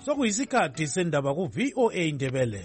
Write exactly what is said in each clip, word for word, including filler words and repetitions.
sokuyisikhathi sendaba ku V O A Indebele.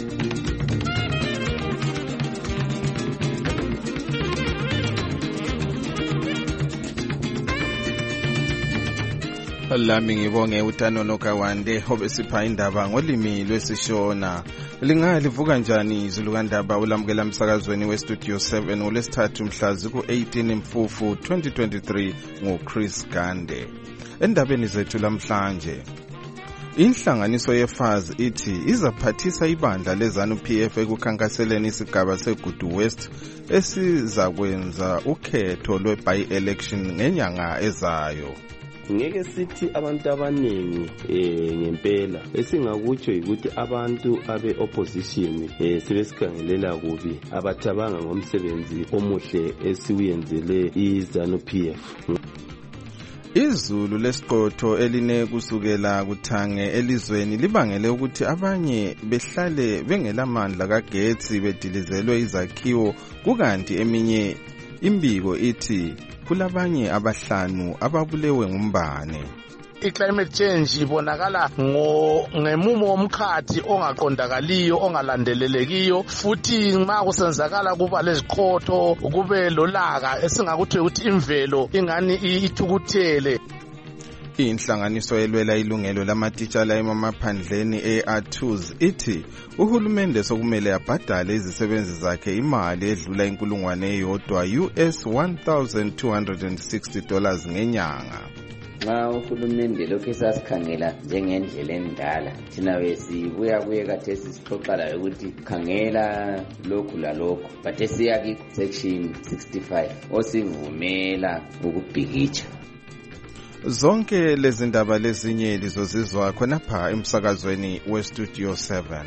Lami ngibonge uTano Nokawande obesipha indaba ngolimi lwesishona. Lingalivuka njani izulu kandaba ulamukela umsakazweni we Studio seven olesithathu mhla ziku eighteen Mfufu twenty twenty-three ngoChris Gande. Endabeni zethu lamhlanje, inhlanganiso yeFAZ ithi izaphathisa ibandla leZANU-P F ekukhankaseleni isigaba seGudu West esizakwenza ukhetho lwe-by-election ngenyanga ezayo. Ngeke sithi abantu abaningi eh ngempela esingakutsho ukuthi abantu abe opposition eh sebesikhangelela kubi abathabanga ngomsebenzi omuhle esiwenzele iZANU-P F. Izulu lesiqotho eline kusukela kuthange elizweni libangele ukuthi abanye behlale bengelamandla kagetsi bedilizelwe izakhiwo, kukanti eminye imbiko ithi kulabanye abahlanu ababulewe ngumbane. I-climate change ibonakala ngemumo womkhathi ongaqondakaliyo ongalandelelekiyo, futhi ma kusenzakala kuba leziqotho kube lolaka esingakuthi ukuthi imvelo ingani ithukuthele. Inhlanganiso elwela ilungelo lamatitshala emaphandleni e-A T U S ithi uhulumende sokumele abhadale izisebenzi zakhe imali edlula inkulungwane eyodwa U S one thousand two hundred sixty dollars ngenyanga. Nxa uhulumende lokhu esasikhangela njengendlela endala, thina besibuya kuye khathesi sixoxa ukuthi khangela lokhu lalokhu, but esiya ku-section sixty-five osivumela ukubhikitsha. Zonke lezi ndaba lezinye lizozizwa khonapha emsakazweni we Studio seven.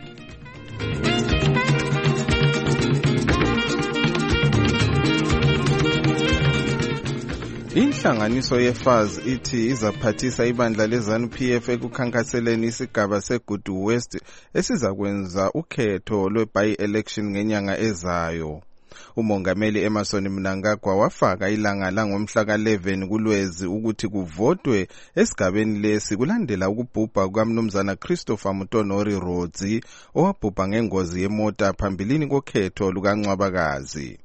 Inhlanganiso yeFAZ ithi izaphathisa ibandla leZANU-P F ekukhankaseleni isigaba seGudu West esizakwenza ukhetho lwe-by-election ngenyanga ezayo. Umongameli Emerson Mnangagwa wafaka ilanga langomhla ka eleven kuLwezi ukuthi kuvotwe esigabeni lesi kulandela ukubhubha kukaMnumzana Christopher Mutonori Rodzi owabhubha ngengozi yemota phambilini kokhetho lukaNcwabakazi.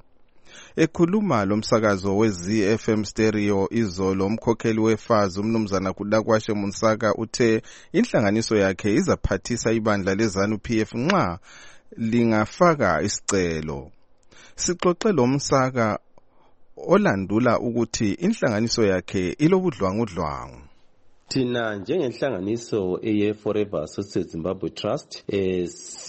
Ekhuluma lomsakazo we-Z F M Stereo izolo, umkhokheli weFAZ uMnumzana Kudakwashe Munsaka uthe inhlanganiso yakhe izaphathisa ibandla leZANU-P F nxa lingafaka isicelo. Sixoxe lo Msaka olandula ukuthi inhlanganiso yakhe ilobudlwangudlwangu. Thina njengenhlanganiso eye Forever Associated Zimbabwe Trust eh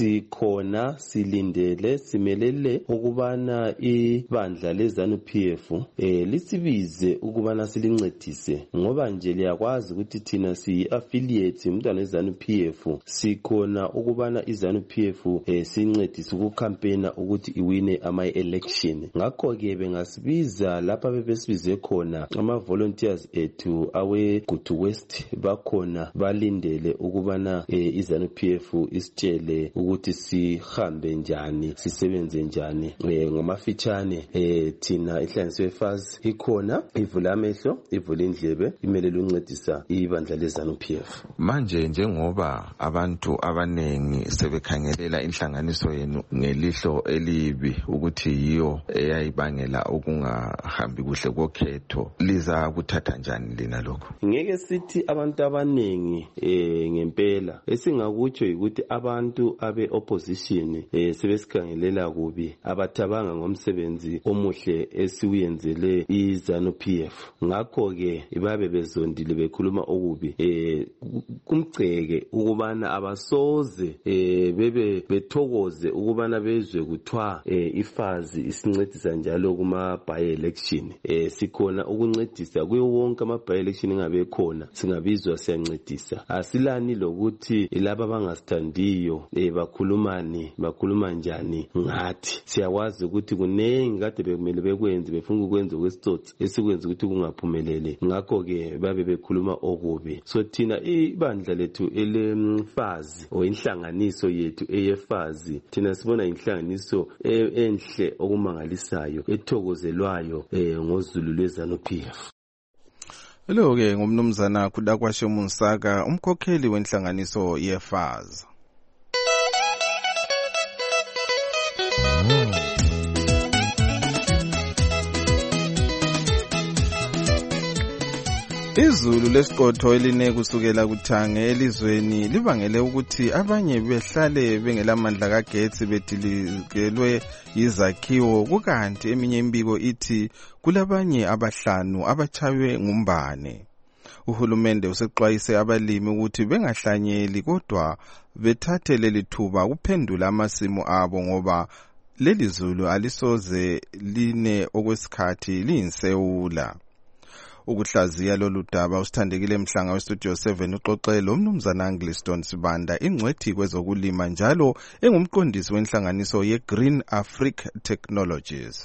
sikhona silindele simelele ukubana ibandla leZANU-P F eh lisibize ukubana silincedise, ngoba nje liyakwazi ukuthi thina si affiliate umntwana weZANU-P F sikhona ukubana iZANU-P F eh sincedise ukukampena ukuthi iwine ama election. Ngakho ke bengasibiza lapha bebesibize khona ama volunteers ethu awe Gudu West bakhona balindele ukubana eh, iZANU-P F isitshele ukuthi sihambe njani, sisebenze njani. Eh, ngomafitshane eh, thina inhlanganiso yeFAZ ikhona, ivula amehlo, ivula indlebe, imelele uncedisa ibandla leZANU-P F. Manje njengoba abantu abanengi sebekhangelela inhlanganiso yenu ngelihlo elibi ukuthi yiyo eyayibangela ukungahambi kuhle kokhetho, liza kuthatha njani lina lokho? Ngeke sithi abantu abanengi eh ngempela esingakutsho ukuthi abantu abe opposition eh sebesikhangelela kubi abathabanga ngomsebenzi omuhle esiwenzele iZANU-P F. Ngakho ke babe bezondile bekhuluma okubi eh kumceke ukubana abasoze eh bebe bethokoze ukubana bezwe kuthwa eh iFAZ isincedisa njalo kuma by election. Eh sikhona ukuncedisa kuyo wonke ama by election engabe khona, singabizwa siyancedisa. Asilani lokuthi laba abangasithandiyo eh bakhulumani bakhuluma njani ngathi. Siyawazi ukuthi kunengi kade bekumele bekwenze befuna ukwenza kwesitsotsi esikwenza ukuthi kungaphumelele, ngakho ke babe bekhuluma okubi. So thina ibandla lethu eleFAZ o inhlanganiso yethu eyeFAZ thina sibona inhlanganiso enhle okumangalisayo ethokozelwayo eh ngozulu leZANU-P F. Lo ke ngumnumzana Kudakwashe Munsaka, umkhokheli wenhlanganiso yeFAZ. Izulu lesiqotho eline kusukela kuThange elizweni libangele ukuthi abanye behlale bengelamandla kagetsi bedilikelwe yizakhiwo, kukanti eminye imbiko ithi kulabanye abahlanu abachaywe ngumbane. Uhulumende usexwayise abalimi ukuthi bengahlanyeli kodwa bethathe leli thuba kuphendula amasimu abo ngoba leli zulu alisoze line okwesikhathi liyinsewula. Ukuhlaziya lolu daba usithandekile Mhlanga westudio seven uxoxelo umnumzana Angliston Sibanda ingcwethi kwezokulima njalo engumqondisi wenhlanganiso ye-Green Africa Technologies.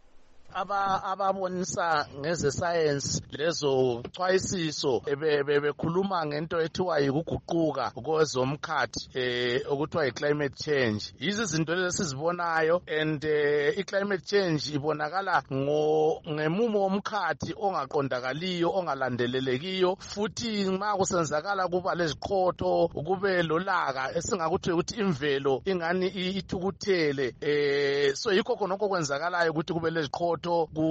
aba ababonisa ngeze science lezo xwayisiso bebekhuluma ngento ethiwa yikuguquka kwezomkhathi eh okuthiwa i-climate change. Yizi izinto lezi sizibonayo and i-climate change ibonakala ngo ngemumo womkhathi ongaqondakaliyo ongalandelelekiyo, futhi nxa kusenzakala kuba leziqhotho kube lolaka esingakuthi ukuthi imvelo ingani ithukuthele eh so yikho khonokho kwenzakalayo ukuthi kube leziqhotho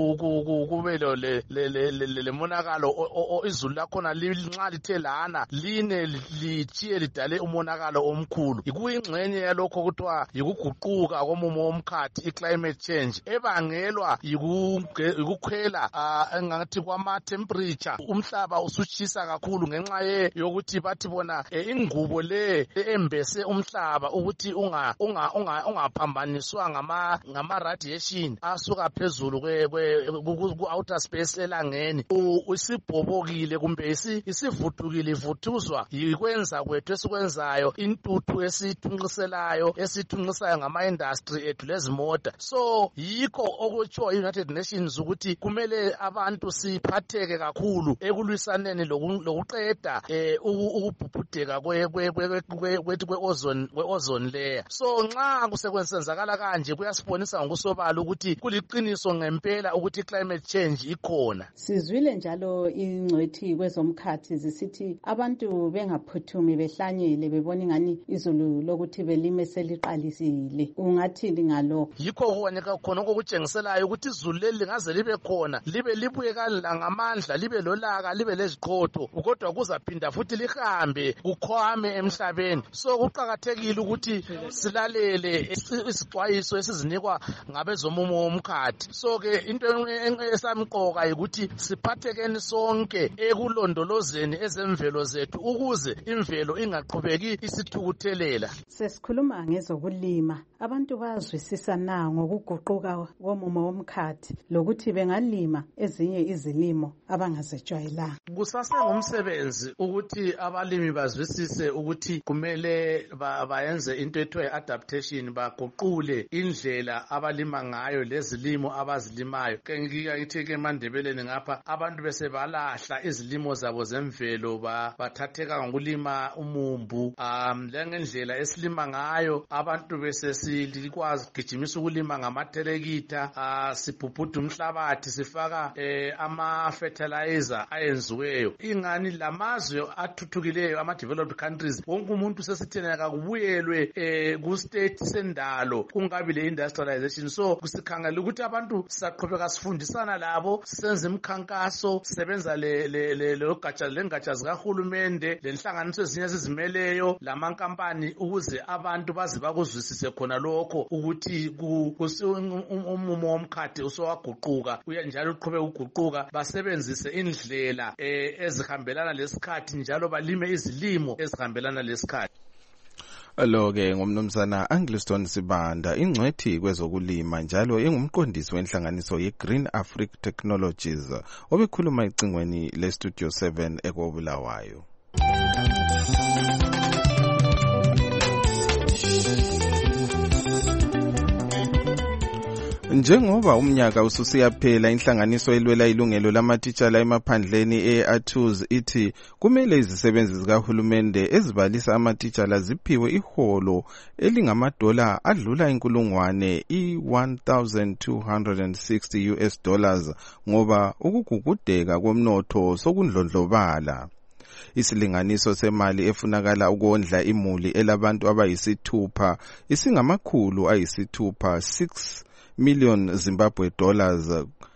kube le le monakalo izulu lakhona linxa lithe lana line lithiye lidale umonakalo omkhulu. Ikuyingxenye yalokho kuthiwa yikuguquka komumo womkhathi i-climate change ebangelwa yikukhwela engathi kwama temperature. Umhlaba usuchisa kakhulu ngenxa yokuthi bathi bona ingubo le embese umhlaba ukuthi unga ungaphambaniswa ngama ngama radiation asuka phezulu ku outer space elangeni. Usibhobokile kumbe isivuthukile ivuthuzwa yikwenza kwethu esikwenzayo, intuthu esithunqiselayo esithunqisayo ngama industry ethu lezimota. So yikho okutsho United Nations ukuthi kumele abantu siphatheke kakhulu ekulwisaneni lokuqeda ukubhubhudeka kwethu kwe-ozone kwe-ozone layer. So nxa kusekwenzakala kanje kuyasibonisa ngokusobala ukuthi kuliqiniso ngempela ukuthi climate change ikhona. Sizwile njalo ingcwethi kwezomkhathi zisithi abantu bengaphuthumi behlanyele bebona ingani izulu lokuthi belime seliqalisile. Ungathini ngalo? Yikho kuboneka khona okutshengiselayo ukuthi izulu leli lingaze libe khona libe libuye ngamandla libe lolaka libe leziqhotho kodwa kuzaphinda futhi lihambe kukhwame emhlabeni. So kuqhakathekile ukuthi silalele isixwayiso esizinikwa ngabezomumo womkhathi. So ke into esamqoka ukuthi siphathekeni sonke ekulondolozeni ezemvelo zethu ukuze imvelo ingaqhubeki isithukuthelela. Sesikhuluma ngezokulima, abantu bazwisisa na ngokuguquka komumo womkhathi lokuthi bengalima ezinye izilimo abangazejwayelanga? Kusasengumsebenzi ukuthi abalimi bazwisise ukuthi kumele bayenze into ethiwa adaptation, baguqule indlela abalima ngayo lezilimo abazilimayo. Ke ngiyayithi ke eMandebeleni ngapha abantu bese balahla izilimo zabo zemvelo bathatheka ngokulima umumbu um lengendlela esilima ngayo. Abantu bese silikwazi gijimisa ukulima ngamatherekita, sibhubhuda umhlabathi sifaka ama fertilizer ayenziweyo. Ingani lamazwe athuthukileyo ama developed countries wonke umuntu sesithena kakubuyelwe ku state sendalo kungabi le industrialization. So kusikhangela ukuthi abantu saqhubeka sifundisana labo, senze imikhankaso, sebenza le le logatsha lengatsha zikahulumende lenhlanganiso ezinye sizimeleyo lamankampani ukuze abantu bazi bakuzwisise khona lokho ukuthi umumo womkhathi usowaguquka uya njalo uqhubeka ukuguquka, basebenzise indlela ezihambelana lesikhathi njalo balime izilimo ezihambelana lesikhathi. Alo-ke ngumnumzana Angliston Sibanda ingcwethi kwezokulima njalo engumqondisi wenhlanganiso ye-Green Africa Technologies obekhuluma icingweni le-Studio seven ekobulawayo. Njengoba umnyaka ususiyaphela, inhlanganiso elwela ilungelo lamatitshala emaphandleni e-Athuz ithi kumele izisebenzi zikahulumende ezibalisa amatitshala ziphiwe iholo elingamadola adlula inkulungwane i-one thousand two hundred sixty U S dollars ngoba ukugugudeka komnotho sokundlondlobala. Isilinganiso semali efunakala ukondla imuli elabantu abayisithupha isingamakhulu ayisithupha six million Zimbabwe dollars,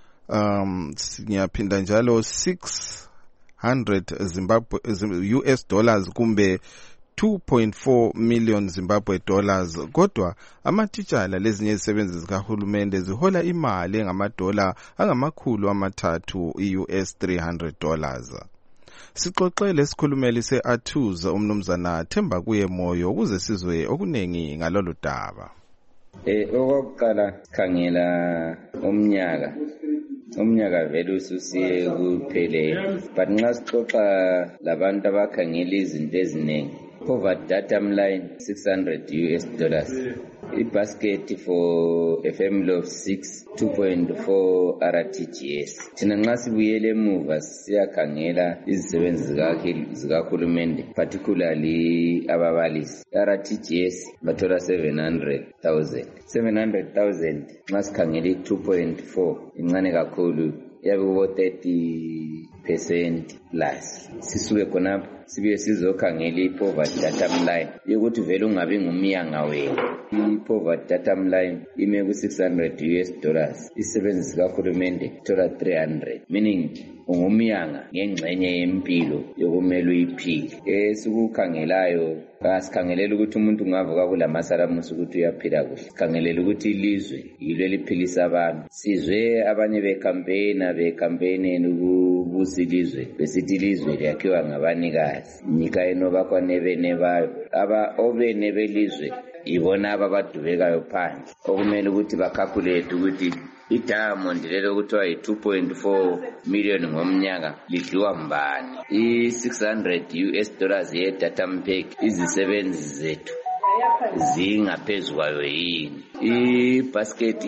um ngiyaphinda njalo six hundred Zimbabwe U S dollars kumbe two point four million Zimbabwe dollars. Kodwa amatitshala lezinye izisebenzi zikahulumende zihola imali engamadola angamakhulu amathathu i-U S three hundred dollars. Sixoxele isikhulumeli se-Athuz umnumzana Themba kuye Moyo ukuze sizwe okunengi ngalolu daba. Eh okokuqala sikhangela umnyaka umnyaka vele ususiye kuphele, but nxa sixoxa labantu abakhangela izinto eziningi, poverty datum line six hundred U S dollars, i-basket for a family of six two point four R T G S. Thina nxa sibuyele emuva siyakhangela izisebenzi zikahulumende, particularly ababalisi, R T G S bathola seven hundred thousand. seven hundred thousand nxa sikhangela two point four incane kakhulu, yabe kubo thirty percent plus. Sisuke khonapho sibuye sizokhangela i-poverty datum line yokuthi vele ungabi ngumyanga wenu. I-poverty datum line ime ku six hundred U S dollars, isebenzi zikahulumende thola three hundred, meaning ungumyanga ngengxenye yempilo yokumele uyiphile. Esikukhangelayo asikhangelela ukuthi umuntu ungavuka kulamasalamusi ukuthi uyaphila kuhle, sikhangelela ukuthi ilizwe yilo eliphilisa abantu. Sizwe abanye bekampeyina bekampeyineni ukubusa ilizwe, besithi ilizwe liyakhiwa ngabanikazi, nika enoba kwanebene bayo, aba obene belizwe ibona ababadubekayo phandle, okumele ukuthi bakhakulete ukuthi i-diamond lelo kuthiwa yi-two point four million ngomnyaka lidliwa mbani. I-six hundred U S dollars ye-datum pack izisebenzi zethu zingaphezu kwayo yini. I-basket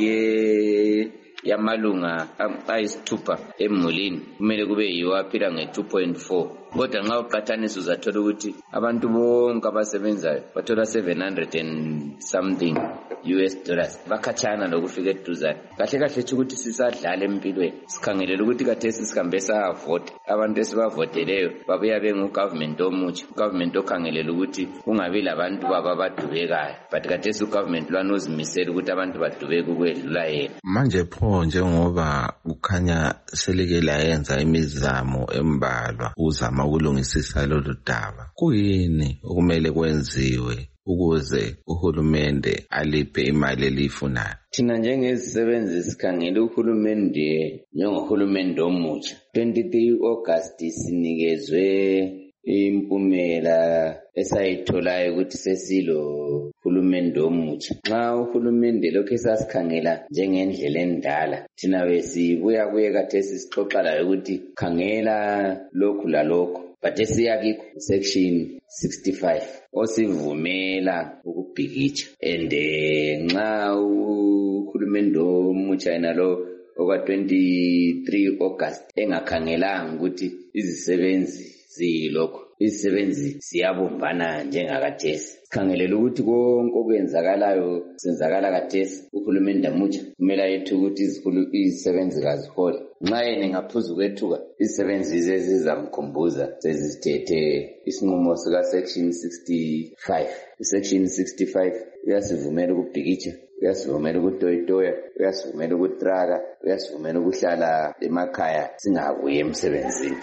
ye yamalunga ayisithupha emulini kumele kube yiwo aphila nge-two point four, kodwa nxa uqathanisa uzathola ukuthi abantu bonke abasebenzayo bathola seven hundred and something U S dollars, bakhatshana lokufika eduzane. Kahle kahle tsho ukuthi sisadlala empilweni, sikhangelela ukuthi kathesi sihambe sayavota, abantu esibavoteleyo babuya bengu-government omutsha, ugovernment okhangelela ukuthi kungabi labantu baba badubekayo, but kathesi ugovernment lwana uzimisela ukuthi abantu badubeke ukwedlula yena. Manje pho njengoba kukhanya selike layenza imizamo embalwa uzama ukulungisisa lolu daba, kuyini okumele kwenziwe ukuze uhulumende aliphe imali elifunayo? Thina njengezisebenzi sikhangela uhulumende njengohulumende omutsha. twenty-three August sinikezwe impumela esayitholayo ukuthi sesilo hulumende omutsha. Nxa uhulumende lokhu esasikhangela njengendlela endala, thina besibuya kuye kathesi sixoxa layo ukuthi khangela lokhu lalokho, but esiyakikho section sixty-five osivumela ukubhikitsha. And nxa uhulumende omutsha yena lo oka twenty-three August engakhangelanga ukuthi izisebenzi ziyilokho, izisebenzi siyabumbana njengakathesi, sikhangelela ukuthi konke okwenzakalayo senzakala kathesi, uhulumende omutsha kumele ayethu ukuthi izisebenzi kazihole. Nxa yena ngaphuzu kwethuka izisebenzi zezizamkhumbuza sezithethe isinqumo sika section sixty-five. Section sixty-five uyasivumela ukubhikitsha, uyasivumela ukutoyitoya, uyasivumela ukutraka, uyasivumela ukuhlala emakhaya singabuye emsebenzini.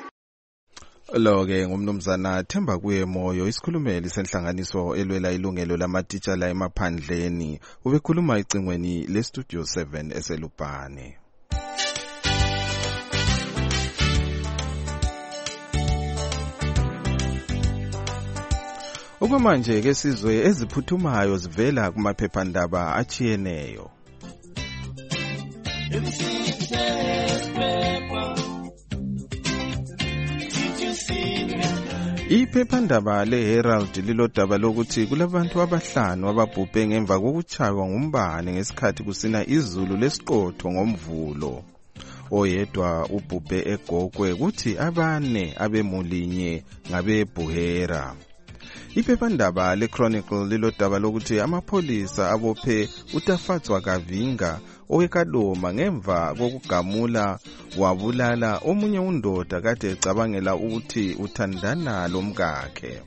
Lo-ke ngumnumzana Themba kuye Moyo, isikhulumeli senhlanganiso elwela ilungelo lamatitshala emaphandleni, ubekhuluma icingweni le-Studio seven eselubhane. Okwamanje ke sizwe eziphuthumayo zivela kumaphephandaba achiyeneyo. Iphephandaba leHerald lilodaba lokuthi kulabantu abahlanu ababhubhe ngemva kokuchaywa ngumbane ngesikhathi kusina izulu lesiqotho ngomvulo. Oyedwa ubhubhe eGogwe kuthi abane abemulinye ngabeBuhera. Iphephandaba leChronicle lilodaba lokuthi amapholisa abophe uTafatswa Kavinga owekadoma ngemva kokugamula wabulala omunye undoda kade ecabangela ukuthi uthandana lomkakhe.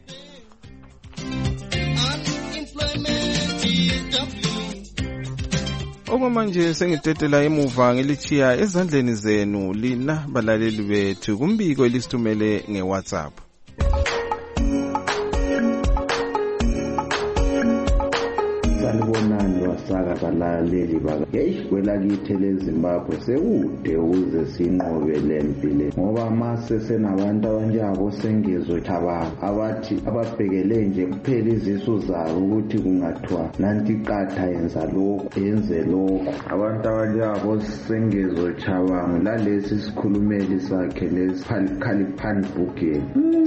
Okwamanje sengitetela emuva ngilichiya ezandleni zenu lina balaleli bethu kumbiko elisithumele ngeWhatsApp. Sanibonani wasaka balaleli baka ngeyishwela kithi leZimbabwe sekude ukuze sinqobe lempile ngoba mase senabantu abanjabo sengezo thabanga abathi ababhekele nje kuphela izisu zabo ukuthi kungathiwa nanti qatha yenza lokho yenze lokho abantu abanjabo sengezo thabanga lalesi sikhulumeli sakhe lesikhaliphani bugeni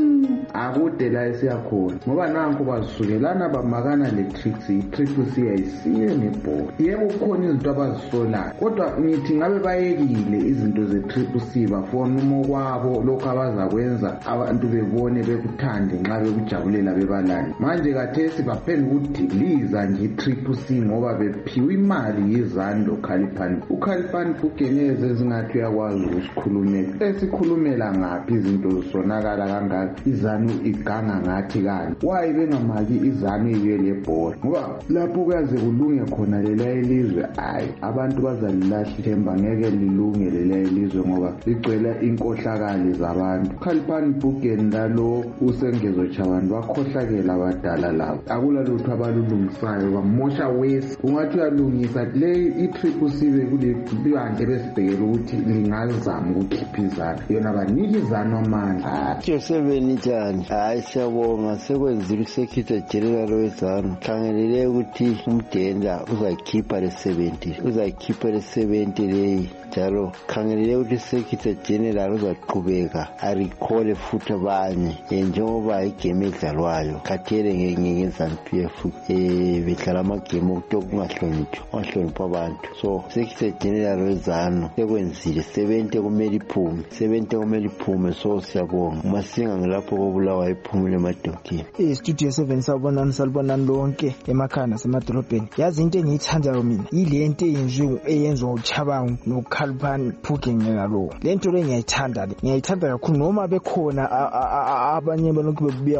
akude la esiyakhona ngoba nanku bazisukelana bamakana le tricks i-triple C ayisiye nebhola yebo kukhona izinto abazisolayo kodwa ngithi ngabe bayekile izinto ze-triple C bafona umo kwabo lokho abazakwenza abantu bebone bekuthande nxa bekujabulela bebalani manje kathesi baphela ukudiliza nje i-triple C ngoba bephiwe imali yizando Khaliphani uKhaliphani Bhugeneze ezingathi uyakwazi ukusikhulumela esikhulumela ngaphi izinto zisonakala kangaka izanu iganga ngathi kani wayi bengamaki izanu iye lebhola ngoba lapho kuyaze kulunge khona lela elizwe ayi abantu bazalilahla ithemba ngeke lilunge lela elizwe ngoba ligcwele inkohlakali zabantu Khaliphani Bhugenda lo usengezo chabantu bakhohlakela abadala labo akulalutho abalulungisayo bamosha wesi ungathi uyalungisa le i-triple C bekule bande besibhekela ukuthi lingazama ukukhiphizana yona banikizana amandla Joseph njani hayi siyabonga sekwenzile usekitha general wezanu khangelele ukuthi umdenda uzayikhipha le seventy uzayikhipha le seventy leyi njalo khangelele ukuthi sekitha general uzaqhubeka arecall futhi abanye njengoba igame edlalwayo khathele ngezanu P F eh bedlala amagame okutokungahloniphi wahlonipha abantu so sekitha general wezanu sekwenzile seventy kumele iphume seventy kumele iphume so siyabonga masinga ngilapho kobulawa iphumule emadokeni istudio seven sabonani salibonani lonke emakhaya nasemadolobheni yazi into engiyithandayo mina yile nto eyenziwe eyenzwa uChabangu noKhaliphani Bhugenda lo lento le ngiyayithanda le ngiyayithanda kakhulu noma bekhona abanye balokhu bebuya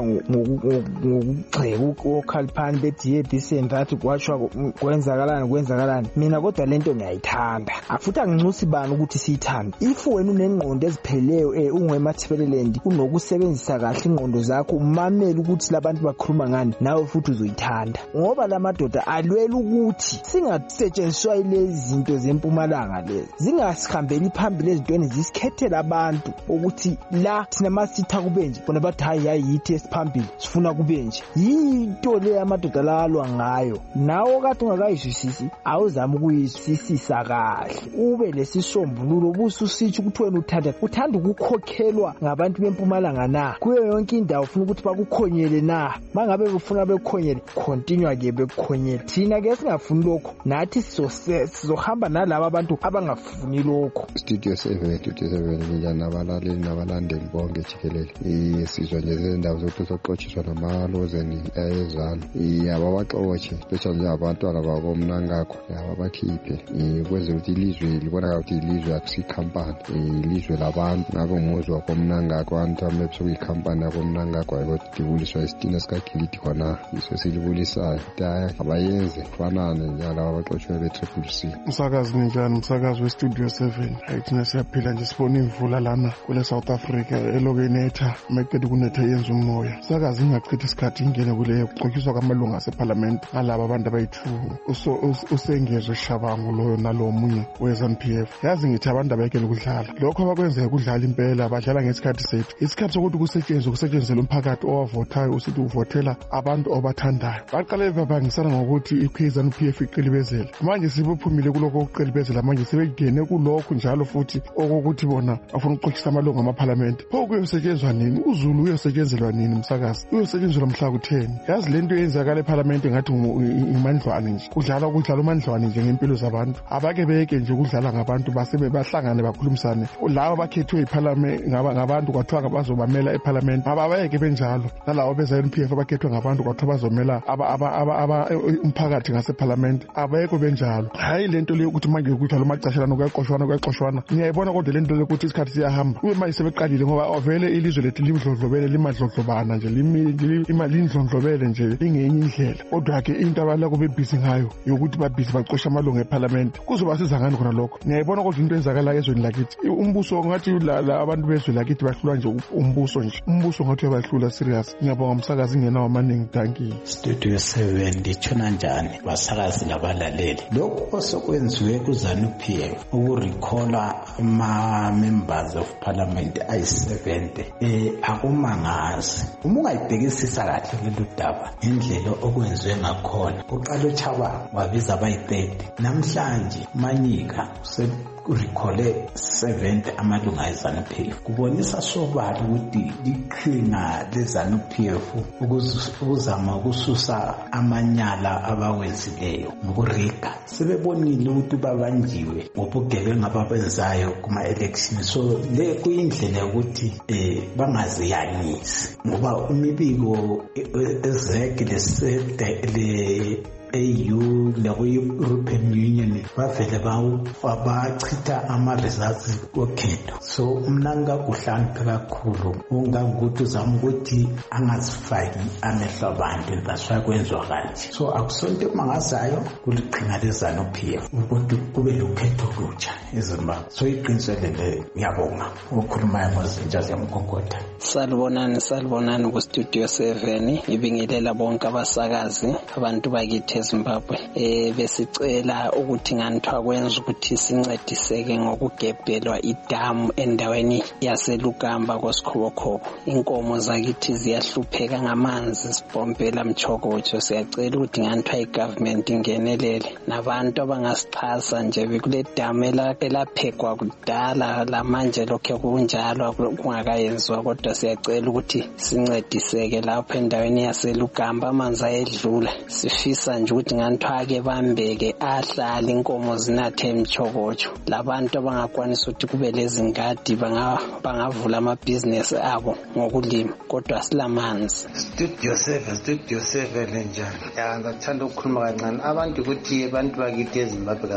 ngokugxeka uKhaliphani bethi yebisen that kwashwa kwenzakalana kwenzakalana mina kodwa lento ngiyayithanda afuthi anginxusi bani ukuthi siyithanda if wena unengqondo ezipheleleyo eh ungemathebeleland unokusebenzisa kahle ingqondo zakho umamela ukuthi labantu bakhuluma ngani nawe futhi uzoyithanda ngoba lamadoda alwela ukuthi singasetshenziswa lezi zinto zempumalanga lezi zingasihambeli phambili ezintweni zisikhethela abantu ukuthi la thina masitha kubenje bona bathi hayi yayithi esiphambili sifuna kubenje yinto le amadoda lalwa ngayo nawo kade ungakayizwisisi awuzama ukuyisisisa kahle ube lesisombululo bususithi ukuthi wena uthanda uthanda ukukhokhelwa ngabantu bempumalanga na kuyo yonke indawo ufuna ukuthi bakukhonyele na mangabe ufuna bekukhonyele continue ke bekukhonyele thina ke singafuni lokho nathi sizohamba nalabo abantu abangafuni lokho studio seven studio seven njana abalaleli nabalandeli bonke jikelele isizwe nje izindawo zokuxoxiswa namalozeni ayezana yababaxoxe especially nje abantwana bakomnangakho yababakhiphe kweze ukuthi ilizwe libona ukuthi ilizwe akusikhampani ilizwe labantu ngabo umuzwa komnangakho abantu amepso kuyikhampani yakomnangakho ukuthi dibuliswa isitina sikagiliti khona iso silibulisayo da abayenze kufanane njalo abaxoxwe be-triple C umsakazi ninjani umsakazi we-studio seven ayithina siyaphila nje sibona imvula lana kule South Africa elokenetha mekede kunetha yenza umoya umsakazi ingachitha isikhathi ingene kule kuxoxiswa kwamalunga aseparliament ngalabo abantu abayi-two usengezo Shabangu loyo nalo munye we-ZANU P F yazi ngithi abantu abayekele ukudlala lokho abakwenzeka kudlala impela badlala ngesikhathi sethu isikhathi sokuthi kusetshenzwe kusetshenzela umphakathi owavotayo usithi uvotela abantu obathandayo baqale babangisana ngokuthi i-ZANU P F iqilibezela manje sibuphumile kuloko ukuqilibezela manje sebegene bangene kulokhu njalo futhi okokuthi bona afuna ukuxoxisa amalungu amaphalamende. Pho kuyosetshenzwa nini? UZulu uyosetshenzelwa nini umsakazi? Uyosetshenzelwa mhla ku-ten. Yazi lento eyenzakala ephalamende ngathi imandlwane nje. Kudlala kudlala umandlwane nje ngempilo zabantu. Abake beke nje kudlala ngabantu basebe bahlangane bakhulumisane. Labo bakhethwe iphalamende ngabantu kwathiwa ngabazobamela ephalamende. Abayeke benjalo. Nalawo beza N P F abakhethwe ngabantu kwathiwa bazomela aba aba aba umphakathi ngasephalamende. Abayeke benjalo. Hayi lento leyo ukuthi manje ukuthi lo macashana kuyaqoshwana kuyaqoshwana. Ngiyayibona kodwa lento leyo ukuthi isikhathi siyahamba. Kube manje sebeqalile ngoba vele ilizwe lethu limdlodlobele limadlodlobana nje limi imali indlondlobele nje ingenye indlela. Kodwa ke into abala kube busy ngayo yokuthi ba busy baqosha amalungu ephalamende. Kuzoba siza ngani khona lokho? Ngiyayibona kodwa into enzakala ezweni lakithi. Umbuso ngathi la abantu bezwe lakithi bahlulwa nje umbuso nje. Umbuso ngathi uyabahlula serious. Ngiyabonga umsakazi ingenawo amaningi danki. Studio seven ndichona njani basakazi labalaleli. Lokho osokwenziwe kuZANU P F ukurecalla ama members of parliament ayi seventy eh akumangazi. Uma ungayibhekisisa kahle lelo daba indlela okwenziwe ngakhona uqala uChaba wabiza abayi thirty namhlanje Manyika se urecall seventy amalunga eZANU P F kubonisa sobala ukuthi liqhinga leZANU P F ukuzama ukususa amanyala abawenzileyo ngokuriga sebebonile ukuthi babanjiwe ngobugebengu ababenzayo kuma election. So le kuyindlela ukuthi eh bangaziyanyisi ngoba imibiko ezekile sede le E U leku-European Union bavele bachitha ama-results okhetho. So mna ngakuhlangiphe kakhulu ungangukuthi uzama ukuthi angazifaki amehlo abantu that's why kwenziwa kanje. So akusonto mangazayo kuliqhinga leZANU P F ukuthi kube lokhetho olutsha eZimbabwe. So iqinisele ngiyabonga ukukhuluma ngozintsha ziyamkhonkotha. Salibonani salibonani ku Studio seven ibingelela bonke abasakazi abantu bakithi eZimbabwe. Eh besicela ukuthi nganithwa kwenza ukuthi sincediseke ngokugebhelwa idamu endaweni yaseLugamba koSkhobokhobo. Inkomo zakithi ziyahlupheka ngamanzi sipompela Mchokotsho. Siyacela ukuthi nganithwa igovernment ingenelele nabantu abangasixhasa nje kule damu elaphekwa kudala lamanje lokho kunjalo kungakayenziwa kodwa siyacela ukuthi sincediseke lapho endaweni yaseLugamba amanzi ayedlula. Sifisa nje ukuthi nganithwake bambeke ahlala inkomo zinathe Mchokotsho. Labantu abangakwanisa ukuthi kube lezingadi bangavula amabhizinesi abo ngokulima kodwa silamanzi. Studio seven Studio seven njani ya ngathanda ukukhuluma kancane abantu ukuthi abantu bakithi eZimbabwe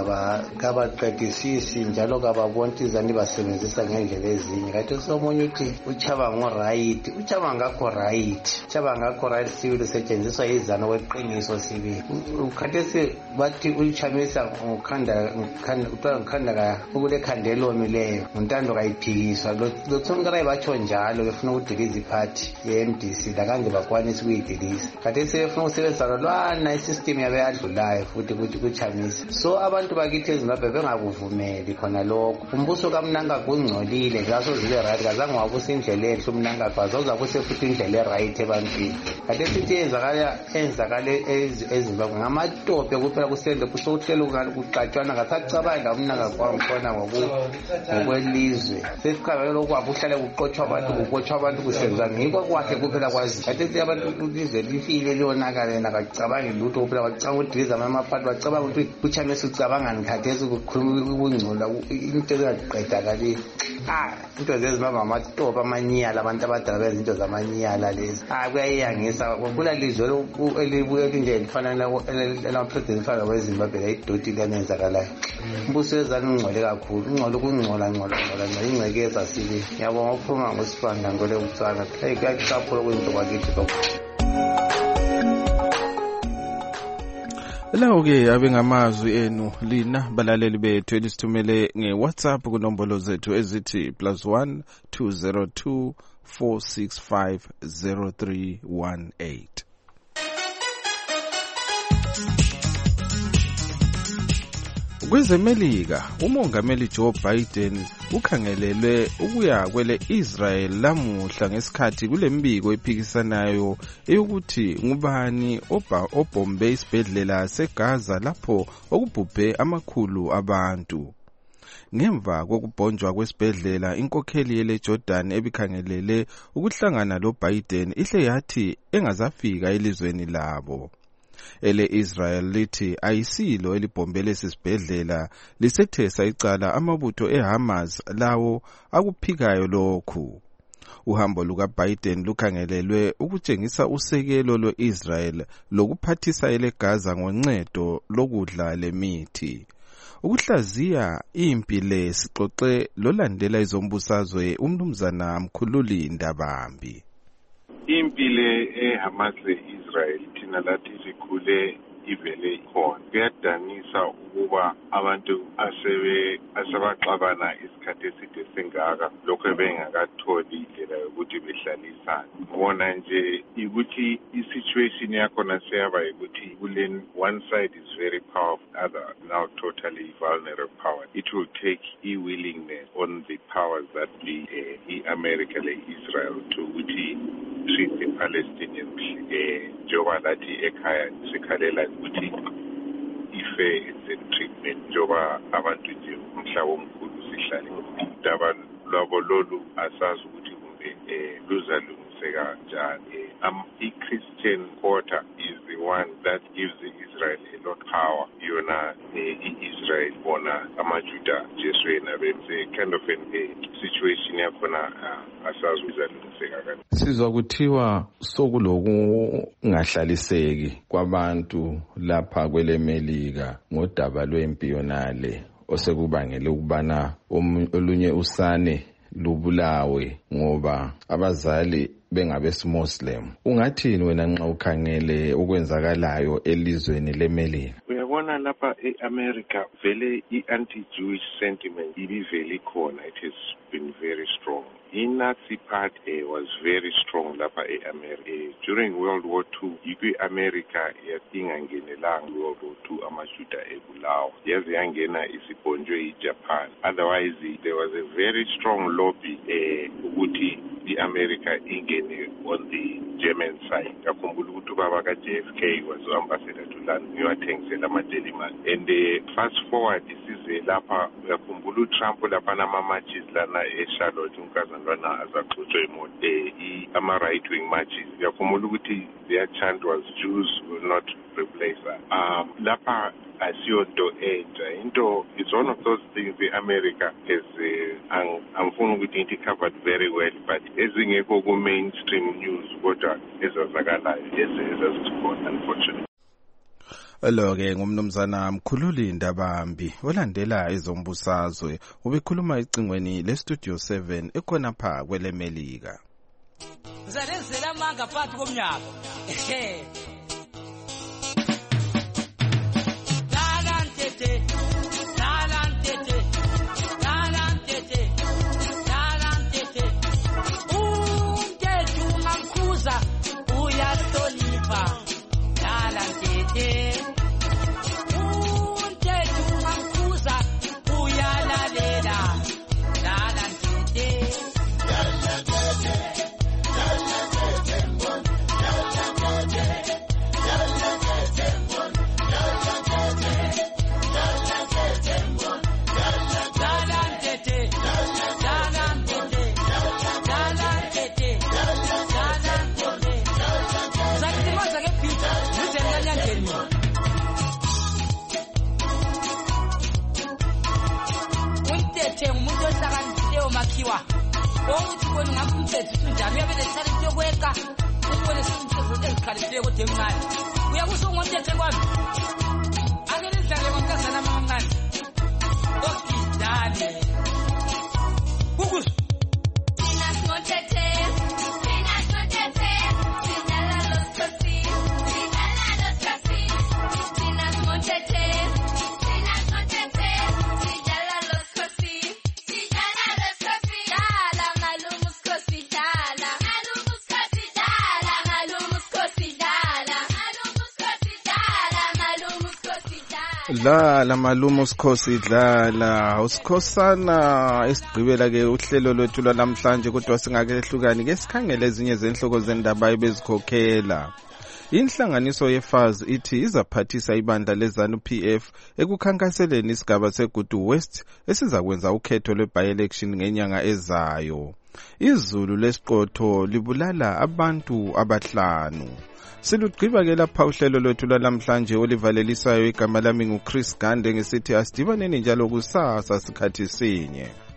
kabaqedisisi njalo kababonti izani basebenzisa ngendlela ezinye. Kathi somunye uthi uChaba ngo right uChaba ngakho right uChaba ngakho right sibili setshenziswa izano weqiniso sibili. Ukhathesi bathi uChamisa ukhanda ukhanda ukhanda ka ukule khandelo mileyo untando kayiphikiswa lo tsongera bacho njalo befuna ukudiliza iphathi ye-M D C la kanje bakwanisa ukuyidiliza. Kathesi befuna ukusebenzisa lwana isystem yabe yadlulayo futhi ukuthi kuChamisa. So abantu bakithi eZimbabwe bengakuvumeli khona lokho. Umbuso kaMnanga kungcolile ngaso zibe right kazange wabusa indlela enhle uMnanga bazoza kuse futhi indlela right ebantwini. Kathesi ithi enzakala enzakale eZimbabwe ngamatope kuphela kusende kusokuhlelo kuqatshwana ngasacabanga uMnanga kwakhona ngokwelizwe. Sesiqabele lokwabuhlale kuqotshwa abantu kuqotshwa abantu kusenza ngikho kwakhe kuphela kwazi. Kathesi abantu ilizwe lifile liyonakala nakacabanga lutho kuphela bacanga udiliza amaphathi bacabanga ukuthi uChamisa ucabanga ngikhathesi ukukhuluma ukungcola into ezaqedakali. Ah into zezimbabwe amatope amanyala abantu abadala bezinto zamanyala lezi. Ah kuyayangisa kula lizwe elibuye nje lifana la president fana weZimbabwe layidoti lanenzakalayo. Umbuso wezana ungcole kakhulu ungcole kungcola ngcola ngcola ingcekeza sibi. Ngiyabonga ukuphuma ngosipanda ngole utsana. Hey kuyaqaphula kwento kwakithi lokho. Lawo ke abengamazwi enu lina balaleli bethu elisithumele ngeWhatsApp kunombolo zethu ezithi plus one two zero two four six five zero three one eight. KwezeMelika umongameli Joe Biden ukhangelelwe ukuya kwele Israel lamuhla ngesikhathi kulembiko ephikisanayo eyokuthi ngubani obombe isibhedlela seGaza lapho okubhubhe amakhulu abantu. ngemva kokubhonjwa kwesibhedlela inkokheli yele Jordan ebikhangelele ukuhlangana lo Biden ihle yathi engazafika elizweni labo. Ele Israel lithi ayisilo elibhombele sisibhedlela lisethesa icala amabutho eHamas lawo akuphikayo lokhu. Uhambo luka Biden lukhangelelwe ukutshengisa usekelo lwe-Israel lokuphathisa eleGaza ngoncedo lokudla lemithi. Ukuhlaziya impi le sixoxe lolandela izombusazwe umnumzana Mkhululi Ndabambi. Impi le eHamas le-Israel thina lathi sikhule ivele ikhona. Kuyadanisa ukuba abantu asebe asebaxabana isikhathi eside sengaka lokho bengakatholi indlela yokuthi behlalisane. Bona nje ukuthi i-situation yakhona seyaba ukuthi kule one side is very powerful, other now totally vulnerable power. It will take e-willingness on the powers that be uh, America and Israel to ukuthi treat the Palestinians njengoba lathi ekhaya sikhalela ukuthi ife in treatment njengoba abantu nje umhlaba omkhulu sihlale udaba lwabo lolu asazi ukuthi kumbe luzalungiseka kanjani. Um, i-Christian quarter is the one that gives Israel a lot of power. Yona Israel bona amajuda Jesu yena benze kind of a situation yakhona asazi uzalungiseka kanjani. Sizwa kuthiwa sokulokungahlaliseki kwabantu lapha kwele Melika ngodaba lwempi yonale osekubangele ukubana olunye usane lubulawe ngoba abazali bengabeSmuslim. Ungathini wena nxa ukhangele okwenzakalayo elizweni leMelika? Uyabona lapha eAmerica vele i-anti-Jewish sentiment ibivele khona. It has been very strong. I-Nazi part uh, was very strong lapha e-America. Uh, during World War Two, i-America yasingangenelanga World War Two amajuda ebulawa. Yaze yangena isibhonjwe i-Japan. Otherwise, there was a very strong lobby ukuthi uh, i-America ingene on the German side. Yakhumbula ukuthi ubaba ka-J F K was ambassador to London. Uyathengisela ama-Jellyman. And uh, fast forward, isize lapha yakhumbula uTrump lapha nama-matches lana eCharlotte unkazana lwana azaxutshwe imoto ama-right-wing matches. Yakhumbula ukuthi their chant was Jews will not replace us. Um, lapha asiyonto entsha into, it's one of those things the-America has uh, angifuni ukuthi ngithi covered very well, but ezingekho ku-mainstream news kodwa ezazakalayo ezazikhona unfortunately. Lo-ke ngumnumzana Mkhululi Ndabambi olandela izombusazwe ubekhuluma ecingweni leStudio seven ekhona pha kwele Melika. Ngizalenzela amanga phakathi komnyaka. Ehe. Lalantete. Lalantete. Lalantete. Lalantete. Umthetho ungamkhuza uyahlonipha. Lalantete. Makiwa ukuthi kona ngamumthetho unjani uyabele tsale yokweka ukubone simthetho ezikhalisile kodwa emncane uyakusho ngomthetho kwami akele idlale ngomkazana mamncane okidale kukusho thina simthethe thina simthethe sidlala losikhosi sidlala losikhosi thina simthethe thina simthethe sidlala losikhosi. La la malumo usikhosi dlala usikhosana esigqibela ke uhlelo lwethu namhlanje kodwa singake ehlukani ke sikhangele ezinye zenhloko zendaba ebezikhokhela. Inhlanganiso ye-F A Z ithi izaphathisa ibandla le-ZANU P F ekukhankaseleni isigaba seGudu West esizakwenza ukhetho lwe-by-election ngenyanga ezayo. Izulu lesiqotho libulala abantu abahlanu. Silugqiba ke lapha uhlelo lwethu lwalamhlanje olivalelisayo igama lami nguChris Gande ngesithi asidibaneni njalo kusasa sikhathi sinye.